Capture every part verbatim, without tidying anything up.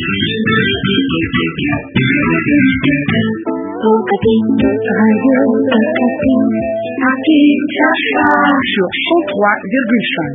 Okapi, Radio Okapi, à Kinshasa, sur cent trois virgule cinq.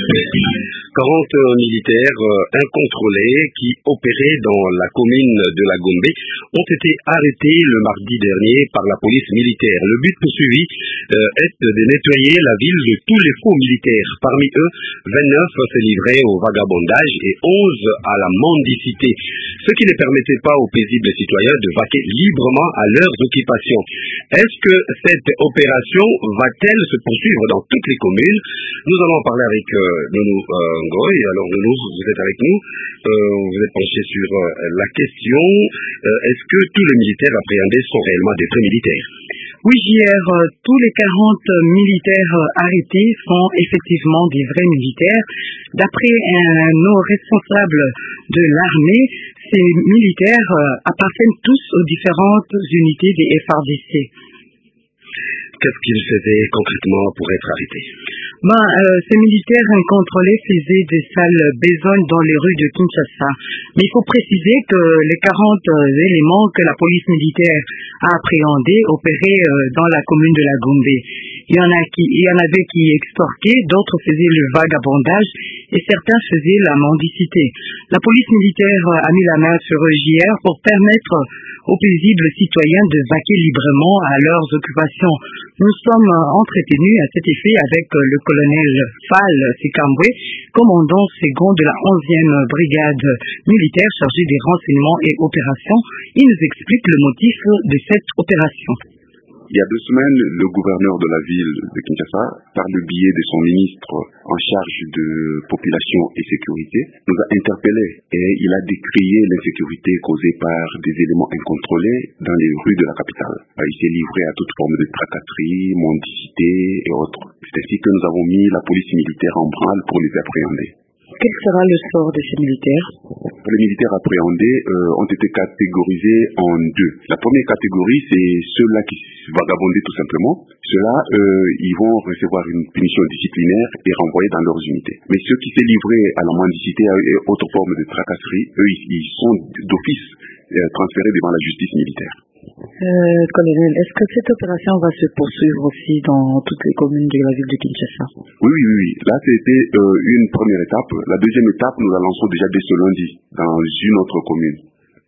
quarante militaires incontrôlés qui opéraient dans la commune de la Gombe ont été arrêtés le mardi dernier par la police militaire. Le but poursuivi euh, est de nettoyer la ville de tous les faux militaires. Parmi eux, vingt-neuf se livraient au vagabondage et onze à la mendicité, ce qui ne permettait pas aux paisibles citoyens de vaquer librement à leurs occupations. Est-ce que cette opération va-t-elle se poursuivre dans toutes les communes? Nous allons en parler avec euh, Nounou euh, Ngoy. Alors Nounou, vous êtes avec nous, euh, vous êtes penché sur euh, la question, euh, est-ce que tous les militaires appréhendés sont réellement des vrais militaires? Oui, J R, euh, tous les quarante militaires euh, arrêtés sont effectivement des vrais militaires. D'après un, nos responsables de l'armée, ces militaires euh, appartiennent tous aux différentes unités des F A R D C. Qu'est-ce qu'ils faisaient concrètement pour être arrêtés? Ben, euh, ces militaires incontrôlés faisaient des sales besognes dans les rues de Kinshasa. Mais il faut préciser que les quarante euh, éléments que la police militaire a appréhendés opéraient euh, dans la commune de la Gombe. Il y en a qui, il y en avait qui extorquaient, d'autres faisaient le vagabondage et certains faisaient la mendicité. La police militaire a mis la main sur eux hier pour permettre aux paisibles citoyens de vaquer librement à leurs occupations. Nous sommes entretenus à cet effet avec le colonel Fall Sikambwe, commandant second de la onzième brigade militaire chargée des renseignements et opérations. Il nous explique le motif de cette opération. Il y a deux semaines, le gouverneur de la ville de Kinshasa, par le biais de son ministre en charge de population et sécurité, nous a interpellés et il a décrié l'insécurité causée par des éléments incontrôlés dans les rues de la capitale. Il s'est livré à toute forme de tracasserie, mendicité et autres. C'est ainsi que nous avons mis la police militaire en branle pour les appréhender. Quel sera le sort de ces militaires? Les militaires appréhendés euh, ont été catégorisés en deux. La première catégorie, c'est ceux-là qui vagabondaient tout simplement. Ceux-là, euh, ils vont recevoir une punition disciplinaire et renvoyés dans leurs unités. Mais ceux qui s'est livrés à la mendicité et autres formes de tracasserie, eux, ils sont d'office euh, transférés devant la justice militaire. Euh, colonel, est-ce que cette opération va se poursuivre aussi dans toutes les communes de la ville de Kinshasa? Oui, oui, oui. Là, c'était euh, une première étape. La deuxième étape, nous la lançons déjà dès ce lundi dans une autre commune.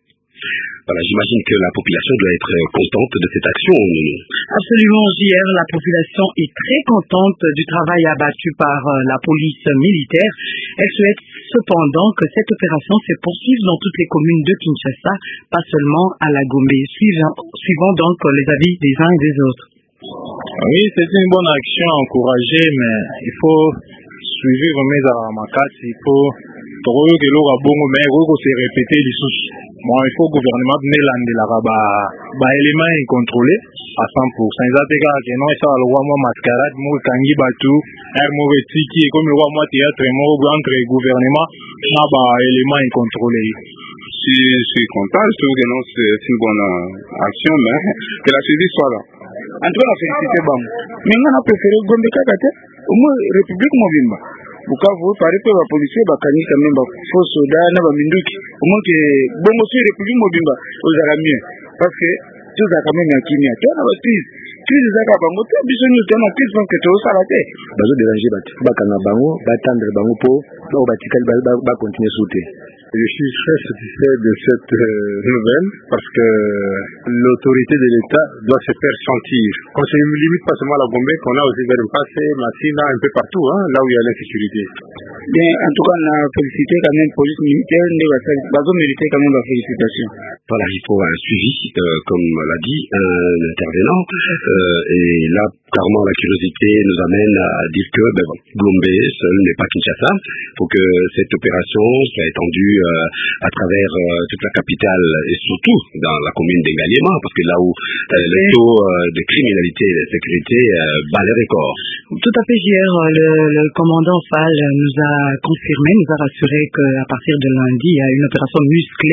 Voilà, j'imagine que la population doit être contente de cette action. Absolument, J R, la population est très contente du travail abattu par la police militaire. Elle souhaite cependant que cette opération se poursuive dans toutes les communes de Kinshasa, pas seulement à la Gombe, suivant, suivant donc les avis des uns et des autres. Oui, c'est une bonne action encouragée, mais il faut suivre mes aramakas, il faut trouver que l'eau a bon, mais il faut se répéter les sous. Bon, il faut que le gouvernement de l'Andela, bah, éléments incontrôlés à cent pour cent. Ils ont dit que non, ça, le roi, moi, mascarade, moi, kangi, batou, un mauvais tiki, et comme le roi, moi, théâtre, moi, entre le gouvernement, là, bah, éléments incontrôlés. Je suis content, je trouve que non, c'est une bonne action, mais que la saisie soit là. En tout cas, la félicité, bam. Mais on a préféré Gombe Kakate, au moins, République Mobimba. Bukavu pare pe ba policier ba kanika même ba faux soda na ba minduki au moins que bongo sur République Mobimba ozala mieux parce que tout ça quand même ya kimia tu na ba crise crise za ka bango te biso nous tena crise donc to sala te bazo déranger ba ba kana bango ba tendre bango po ba ba tikali ba ba continuer sauter. Je suis très satisfait de cette euh, nouvelle parce que l'autorité de l'État doit se faire sentir. On se limite pas seulement à la Gombe, qu'on a aussi vers le passé, Massina, un peu partout, hein, là où il y a l'insécurité. Bien, en tout cas, on a félicité quand même la police militaire, on a mérité quand même la félicitation. Voilà, il faut un suivi, euh, comme l'a dit un intervenant, euh, et là, clairement, la curiosité nous amène à dire que ben, Gombe seul n'est pas Kinshasa. Il faut que cette opération soit étendue euh, à travers euh, toute la capitale et surtout dans la commune d'Engaliema, parce que là où euh, le taux euh, de criminalité et de sécurité euh, bat les records. Tout à fait, J R, le, le commandant Fall nous a confirmé, nous a rassuré qu'à partir de lundi, il y a une opération musclée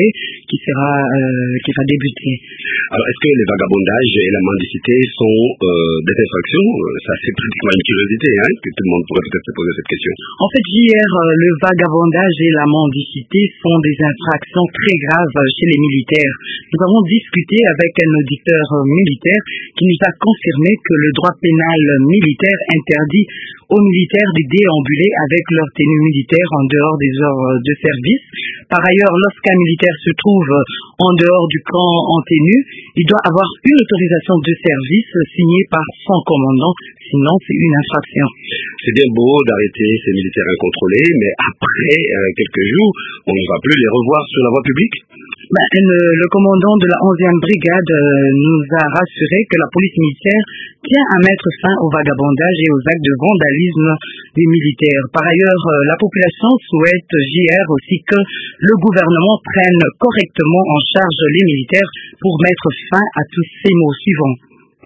qui sera euh, qui va débuter. Alors, est-ce que les vagabondages et la mendicité sont euh, des infractions? Ça, c'est pratiquement une curiosité, hein, que tout le monde pourrait peut-être se poser cette question. En fait, hier, le vagabondage et la mendicité sont des infractions très graves chez les militaires. Nous avons discuté avec un auditeur militaire qui nous a confirmé que le droit pénal militaire interdit aux militaires de déambuler avec leur tenue militaire en dehors des heures de service. Par ailleurs, lorsqu'un militaire se trouve en dehors du camp en tenue, il doit avoir une autorisation de service signée par son commandant, sinon c'est une infraction. C'est bien beau d'arrêter ces militaires incontrôlés, mais après euh, quelques jours, on ne va plus les revoir sur la voie publique. Ben, le, le commandant de la onzième brigade euh, nous a rassuré que la police militaire tient à mettre fin au vagabondage et aux actes de vandalisme des militaires. Par ailleurs, euh, la population souhaite hier aussi que le gouvernement prenne correctement en charge les militaires pour mettre fin à tous ces maux suivants.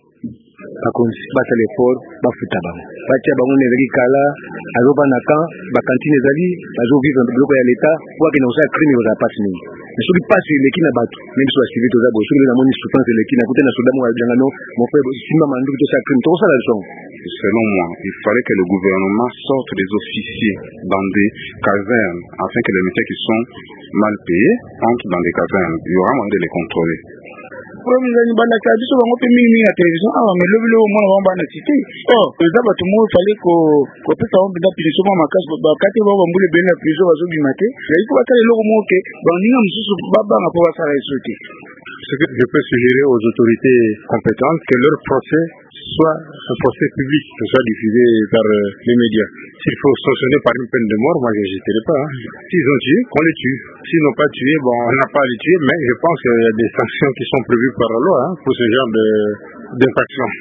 bakonzi basala effort bafuta bango batia bango na ezali kala azobana kan bakantine ezali bazovivre biloko ya leta wakende kosala crime kozala pasi mingi mais soki pasi eleki na bato me biso basivi toza boye soki namoni souffrance eleki na kote na soda moko ajangano mofe simba manduki tosala crime tokosala leson. Selon moi, il fallait que le gouvernement sorte des officiers dans des casernes afin que les militaires qui sont mal payés entrent dans des casernes. Il y aura moyen de les contrôler. Problème bana ka biso bango pe mingi mingi ya télévision awa mais lobi lobi mwana bango bana cité oh eza bato mo fallait ko ko pesa bango da prison ma makasi bakate bango bambule bene na prison bazobima te il faut batala eloko moko ke baninga mosusu babanga po basala eso te. Ce que je peux suggérer aux autorités compétentes, que leur procès soit un procès public, que soit diffusé par euh, les médias. S'il faut sanctionner par une peine de mort, moi je n'hésiterai pas. Hein. S'ils ont tué, qu'on les tue. S'ils n'ont pas tué, bon, on n'a pas à les tuer, mais je pense qu'il y a des sanctions qui sont prévues par la loi hein, pour ce genre de, d'infraction.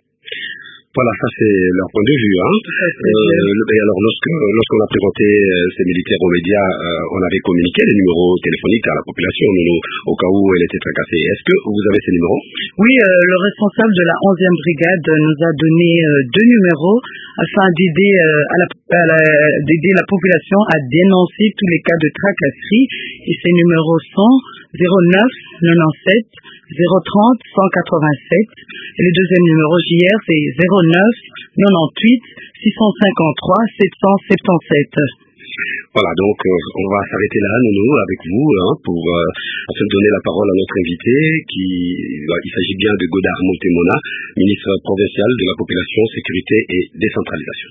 Voilà, ça c'est leur point de vue. Hein. Euh, et alors, lorsque, lorsqu'on a présenté euh, ces militaires aux médias, euh, on avait communiqué les numéros téléphoniques à la population nous, au cas où elle était tracassée. Est-ce que vous avez ces numéros? Oui, euh, le responsable de la onzième brigade nous a donné euh, deux numéros afin d'aider, euh, à la, à la, d'aider la population à dénoncer tous les cas de tracasserie. Et ces numéros sont zéro neuf quatre-vingt-dix-sept zéro trente cent quatre-vingt-sept. Et le deuxième numéro J R, c'est zéro neuf quatre-vingt-dix-huit six cent cinquante-trois sept cent soixante-dix-sept. Voilà, donc euh, on va s'arrêter là, Nounou, avec vous, hein, pour euh, en fait donner la parole à notre invité, qui bah, il s'agit bien de Godard Montemona, ministre provincial de la population, sécurité et décentralisation.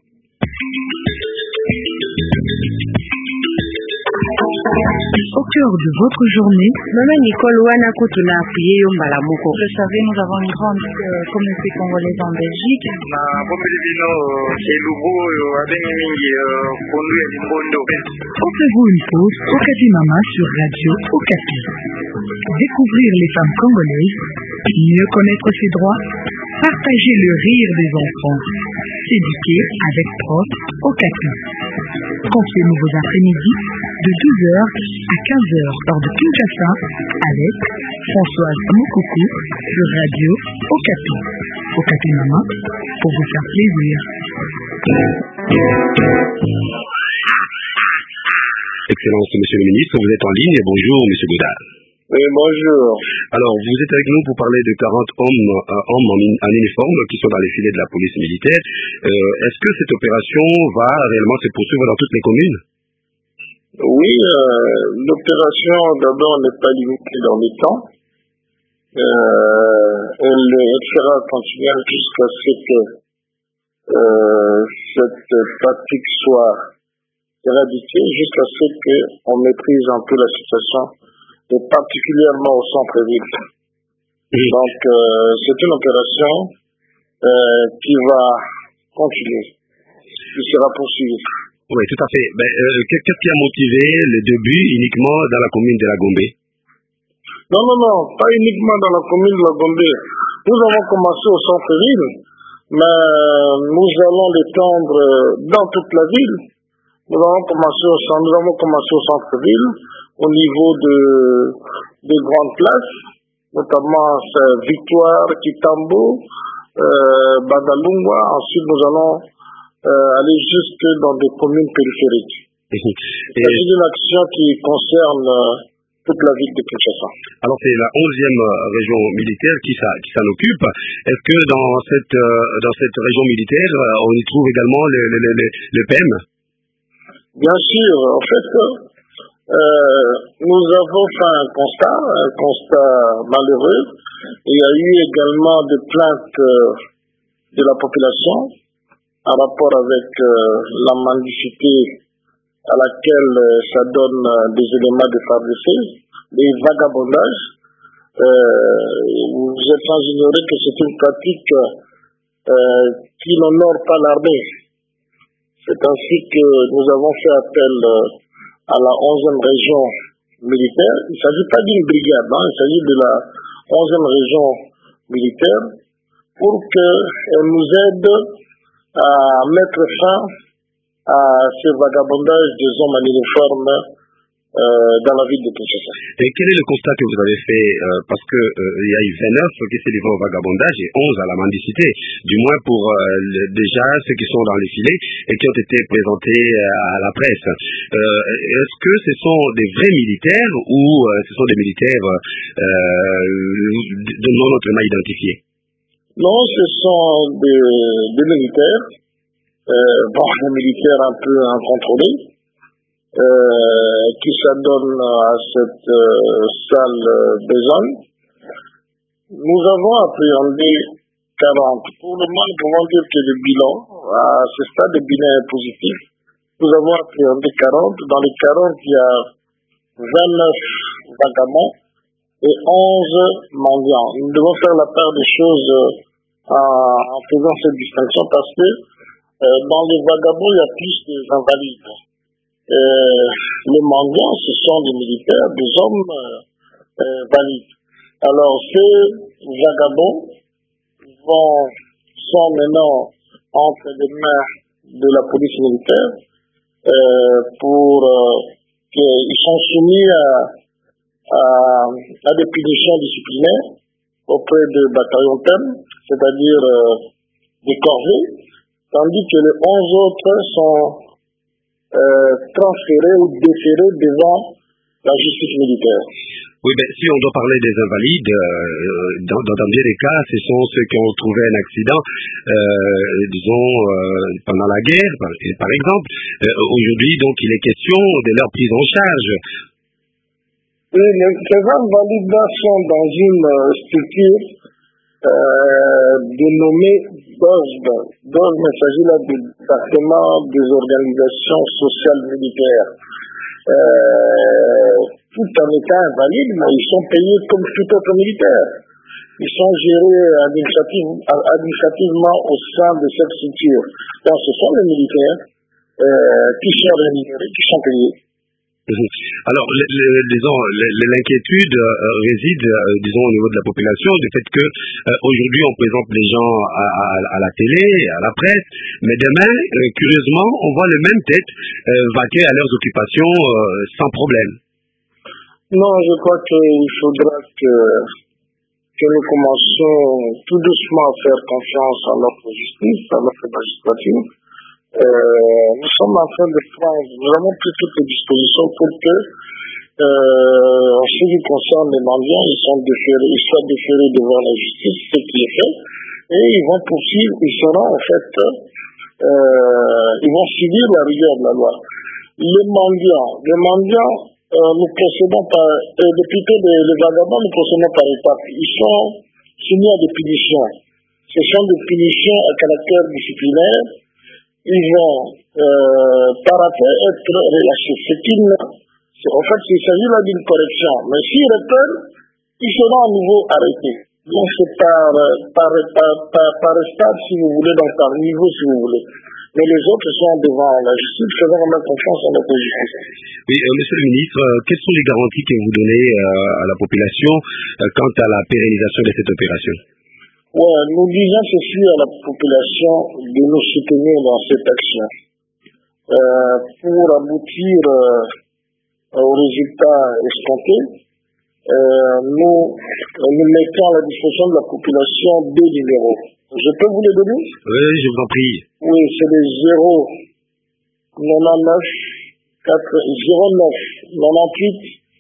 Au cœur de votre journée, Maman Nicole Wana Kotuna appuyé au Malamoko. Vous le savez, nous avons une grande euh, communauté congolaise en Belgique. Offrez-vous une pause au Okapi Mama sur Radio Okapi. Découvrir les femmes congolaises, mieux connaître ses droits, partager le rire des enfants, s'éduquer avec Prof Okapi. Confiez-nous vos après-midi de douze heures à quinze heures hors de Kinshasa avec Françoise Mokoko sur Radio Okapi. Okapi Mama pour vous faire plaisir. Excellence, Monsieur le Ministre, vous êtes en ligne. Bonjour, Monsieur Godard. Oui, bonjour. Alors, vous êtes avec nous pour parler de quarante hommes, euh, hommes en, en uniforme qui sont dans les filets de la police militaire. Euh, est-ce que cette opération va réellement se poursuivre dans toutes les communes? Oui, euh, l'opération d'abord n'est pas limitée dans le temps. Euh, elle, elle sera continuelle jusqu'à ce que euh, cette pratique soit éradiquée, jusqu'à ce qu'on maîtrise un peu la situation, et particulièrement au centre-ville. Oui. Donc, euh, c'est une opération euh, qui va continuer, qui sera poursuivie. Oui, tout à fait. Ben, euh, qu'est-ce qui a motivé le début uniquement dans la commune de la Gombe? Non, non, non, pas uniquement dans la commune de la Gombe. Nous avons commencé au centre-ville, mais nous allons l'étendre dans toute la ville. Nous avons commencé au centre, nous avons commencé au centre-ville, au niveau de, des grandes places, notamment Victoire, Kitambo, euh, Badalungwa. Ensuite, nous allons euh, aller jusque dans des communes périphériques. Il s'agit d'une action qui concerne toute la ville de Kinshasa. Alors c'est la onzième région militaire qui, qui s'en occupe. Est-ce que dans cette, dans cette région militaire, on y trouve également le, le, le, le P E M? Bien sûr, en fait, euh, nous avons fait un constat, un constat malheureux. Il y a eu également des plaintes de la population en rapport avec euh, la mendicité à laquelle euh, ça donne euh, des éléments de fabriquer, des vagabondages. Euh, vous êtes sans ignorer que c'est une pratique euh, qui n'honore pas l'armée. C'est ainsi que nous avons fait appel euh, à la onzième région militaire. Il ne s'agit pas d'une brigade, hein, il s'agit de la onzième région militaire pour qu'elle nous aide à mettre fin à ce vagabondage des hommes en uniforme euh, dans la ville de Kinshasa. Et quel est le constat que vous avez fait euh, parce que euh, il y a eu vingt-neuf qui s'est livrés au vagabondage et onze à la mendicité, du moins pour euh, le, déjà ceux qui sont dans les filets et qui ont été présentés à la presse. Euh, est-ce que ce sont des vrais militaires ou euh, ce sont des militaires euh, non autrement identifiés? Non, ce sont des, des militaires, euh, bon, des militaires un peu incontrôlés, euh, qui s'adonnent à cette euh, sale euh, besogne. Nous avons appréhendé quarante. Pour le moment, nous pouvons dire que le bilan, à ce stade, le bilan est positif. Nous avons appréhendé quarante. Dans les quarante, il y a vingt-neuf vagabonds et onze mendiants. Nous devons faire la part des choses euh, en faisant cette distinction parce que euh, dans les vagabonds, il y a plus d'invalides. Euh, les mendiants, ce sont des militaires, des hommes euh, euh, valides. Alors, ces vagabonds vont, sont maintenant entre les mains de la police militaire euh, pour euh, qu'ils sont soumis à À, à des punitions disciplinaires auprès de bataillons P E M, c'est-à-dire euh, des corvées, tandis que les onze autres sont euh, transférés ou déférés devant la justice militaire. Oui, ben, si on doit parler des invalides, euh, dans, dans, dans bien des cas, ce sont ceux qui ont trouvé un accident, euh, disons, euh, pendant la guerre, par, par exemple. Euh, aujourd'hui, donc, il est question de leur prise en charge. Oui, les, ces invalides-là sont dans une euh, structure euh, dénommée D O S B. D O S B, il s'agit là du département des organisations sociales militaires. Euh, tout en étant invalides, mais ils sont payés comme tout autre militaire. Ils sont gérés administrative, administrativement au sein de cette structure. Donc ce sont les militaires euh, qui sont rémunérés, qui sont payés. Alors, le, le, disons, l'inquiétude euh, réside, euh, disons, au niveau de la population, du fait que euh, aujourd'hui on présente les gens à, à, à la télé, à la presse, mais demain, euh, curieusement, on voit les mêmes têtes euh, vaquer à leurs occupations euh, sans problème. Non, je crois qu'il faudra que, que nous commencions tout doucement à faire confiance à notre justice, à notre magistrature. Euh, nous sommes en train de prendre, nous avons pris toutes les dispositions pour que, euh, en ce qui concerne les mendiants, ils sont déférés, ils soient déférés devant la justice, ce qui est fait, et ils vont poursuivre, ils seront en fait, euh, ils vont subir la rigueur de la loi. Les mendiants, les mendiants, euh, nous procédons par, euh, depuis que les, les vagabonds, nous procédons par étapes. Ils sont soumis à des punitions. Ce sont des punitions à caractère disciplinaire. Ils vont, euh, par après, être relâchés. C'est une, en fait, il s'agit là d'une correction. Mais s'ils reprennent, ils seront à nouveau arrêtés. Donc, c'est par, par, par, par, par stade, si vous voulez, donc par niveau, si vous voulez. Mais les autres sont devant la justice, faisant vraiment confiance à notre justice. Oui, euh, monsieur le ministre, euh, quelles sont les garanties que vous donnez euh, à la population euh, quant à la pérennisation de cette opération? Ouais, nous disons ceci à la population de nous soutenir dans cette action. Euh, pour aboutir euh, aux résultats escomptés, euh, nous, nous mettons à la disposition de la population deux numéros. Je peux vous les donner? Oui, je vous en prie. Oui, c'est les zéro neuf neuf quatre zéro neuf quatre-vingt-huit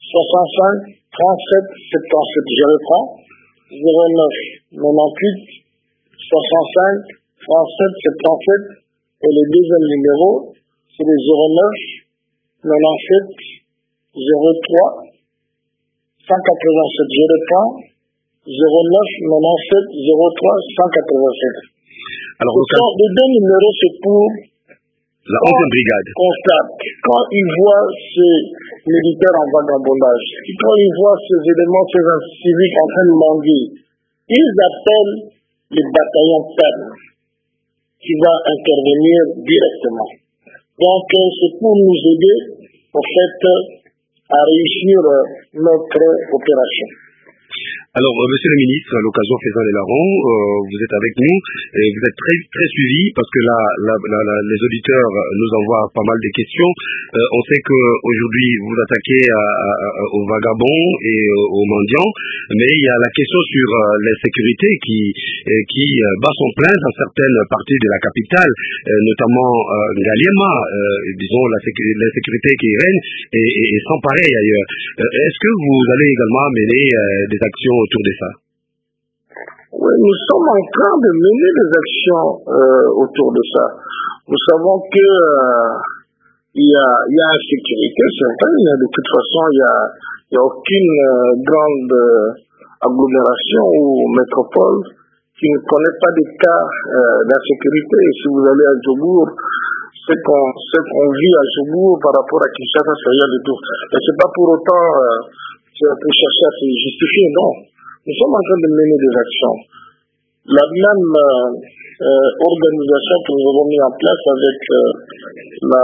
soixante-cinq, trente-sept, soixante-dix-sept. Je reprends. zéro neuf, quatre-vingt-dix-huit, soixante-cinq, trente-sept, soixante-dix-sept. Et le deuxième numéro, c'est le zéro neuf, quatre-vingt-dix-sept, zéro trois, cent quatre-vingt-sept. Je reprends. zéro neuf, quatre-vingt-dix-sept, zéro trois, cent quatre-vingt-sept. Alors, Ce sont les deux numéros, c'est pour la onzième brigade. Constate, quand ils voient ces militaires en vagabondage, quand ils voient ces éléments, ces civiques en train de mendier, ils appellent les bataillons fermes qui va intervenir directement. Donc, c'est pour nous aider, en fait, à réussir notre opération. Alors, euh, monsieur le ministre, à l'occasion faisant les larrons, euh, vous êtes avec nous et vous êtes très très suivi parce que là, là, là, là les auditeurs nous envoient pas mal de questions. Euh, on sait que aujourd'hui vous attaquez à, à, à, aux vagabonds et euh, aux mendiants, mais il y a la question sur euh, l'insécurité qui euh, qui euh, bat son plein dans certaines parties de la capitale, euh, notamment euh, Ngaliema, euh, disons la l'insécurité qui règne et, et, et sans pareil ailleurs. Euh, est-ce que vous allez également mener euh, des actions autour de ça? Oui, nous sommes en train de mener des actions euh, autour de ça. Nous savons que euh, il y a, il y a insécurité, c'est vrai, mais de toute façon, il y a, il y a aucune euh, grande euh, agglomération ou métropole qui ne connaît pas des cas euh, d'insécurité. Et si vous allez à Djobour, ce qu'on, ce qu'on vit à Djobour par rapport à Kinshasa, c'est rien du tout. Mais c'est pas pour autant euh, pour chercher à se justifier, non. Nous sommes en train de mener des actions. La même euh, euh, organisation que nous avons mis en place avec euh, la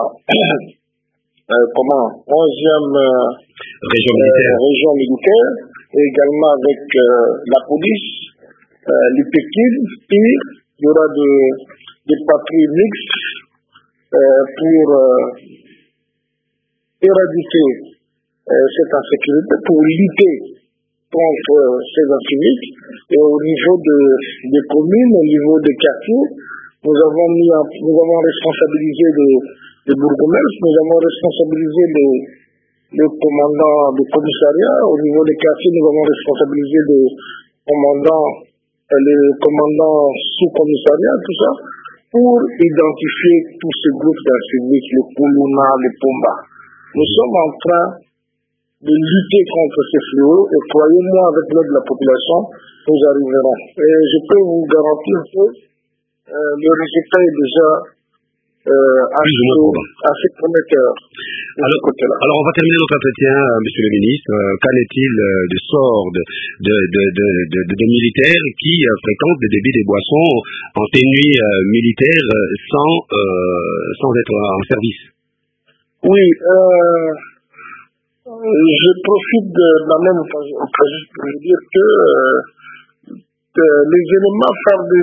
euh, comment onzième euh, région militaire. Euh, région militaire et également avec euh, la police, euh, l'I P K I D, il y aura de, des patrouilles mixtes euh, pour euh, éradiquer euh, cette insécurité, pour lutter contre euh, ces insécurités. Et au niveau de, des communes, au niveau des quartiers, nous avons mis en, nous avons responsabilisé les, les bourgmestres, nous avons responsabilisé les, les commandants des commissariats, au niveau des quartiers, nous avons responsabilisé les commandants, les commandants sous-commissariats, tout ça, pour identifier tous ces groupes d'insécurité, les Puluna, les Pomba. Nous sommes en train de lutter contre ces fléaux et croyez-moi, avec l'aide de la population, nous arriverons. Et je peux vous garantir que euh, le résultat est déjà euh, assez, assez prometteur. Alors, alors, on va terminer notre entretien, euh, monsieur le ministre. Euh, qu'en est-il euh, du sort de, de, de, de, de, de, de militaires qui euh, fréquentent des débits des boissons en tenue euh, militaire euh, sans, euh, sans être en service? Oui, euh, je profite de la même occasion pour vous dire que, euh, que les éléments phares des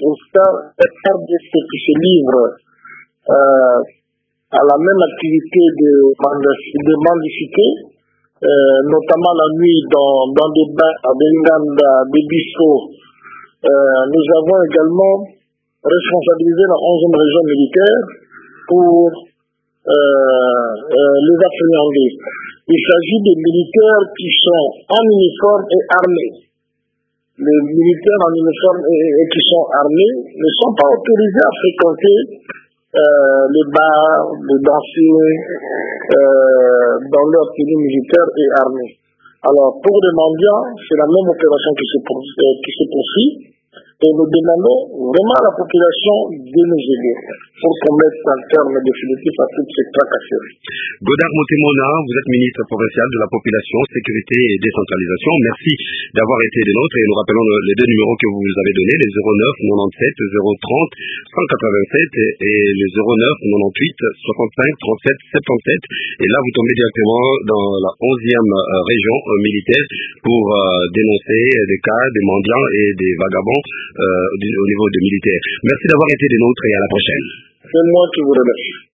équipes qui se livrent euh, à la même activité de, de mendicité, euh, notamment la nuit dans, dans des bains, à Benganda, des bistrots. Euh, nous avons également responsabilisé la onzième région militaire pour euh, euh, les appréhender. Il s'agit des militaires qui sont en uniforme et armés. Les militaires en uniforme et, et qui sont armés ne sont pas autorisés à fréquenter euh, les bars, les danser euh, dans leur tenue militaire et armée. Alors pour les mendiants, c'est la même opération qui se, pour, euh, qui se poursuit. Et nous demandons vraiment à la population de nous aider pour qu'on mette un terme définitif à toutes ces tracasseries. Godard Montemona, vous êtes ministre provincial de la population, sécurité et décentralisation. Merci d'avoir été des nôtres et nous rappelons le, les deux numéros que vous nous avez donnés, les zéro neuf quatre-vingt-dix-sept zéro trente cent quatre-vingt-sept et les zéro neuf quatre-vingt-dix-huit soixante-cinq trente-sept soixante-dix-sept. Et là, vous tombez directement dans la onzième euh, région euh, militaire pour euh, dénoncer des cas de mendiants et des vagabonds Euh, au niveau des militaires. Merci d'avoir été des nôtres et à la prochaine. C'est moi qui vous remercie.